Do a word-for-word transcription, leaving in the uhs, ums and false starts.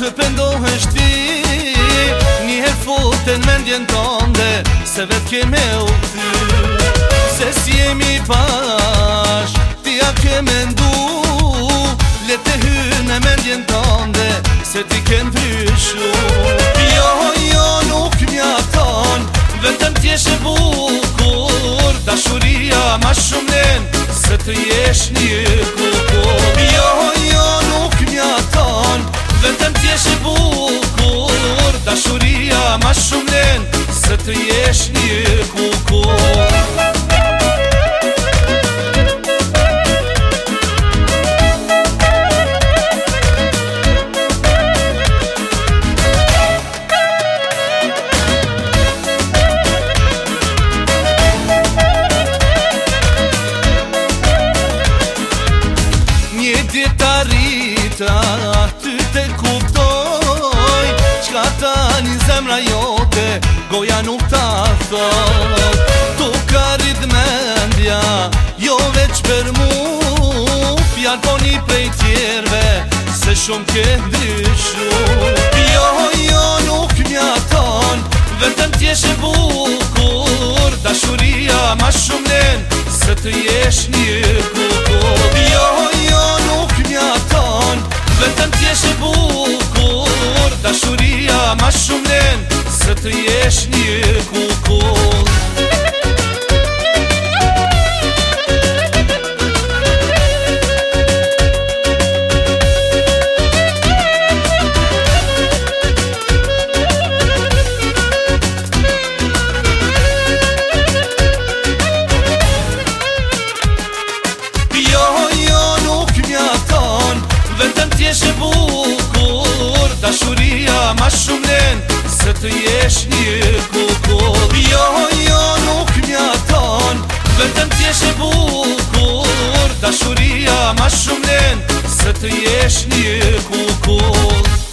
të pëndohësht ti, njëherë foten mendjen tënde, se vetë ke me u këthy. Se si jemi pash, ti a ke mendu, le të hynë e mendjen tënde, se ti ke ndryshu. Jo, jo, nuk mjaton, vetëm t'jesh e bukur, dashuria ma shumë len, se të jesh një kukur. Jo, jo, nuk mjaton, vetëm t'jesh e bukur, dashuria ma shumë len, se të jesh një kukur. Ditarita, ty te kuptoj, qka tani zemra jote, goja nuk ta thot. Tu ka rrit mendja, jo veç për mu, fjalë po një prej tjerve, se shumë ke ndryshu. Jo, jo, nuk mjaton, vetëm t'jesh e bukur, dashuria ma shumë len, se të jesh një kukur. Jo, jo, nuk mjaton, vetëm t'jesh e bukur, dashuria ma shumë len, se të jesh një kukur. T'jesh e bukur, dashuria ma shumë len, se të jesh një kukur. Jo, jo, nuk mjaton, vetëm t'jesh e bukur, dashuria ma shumë len, se të jesh një kukur.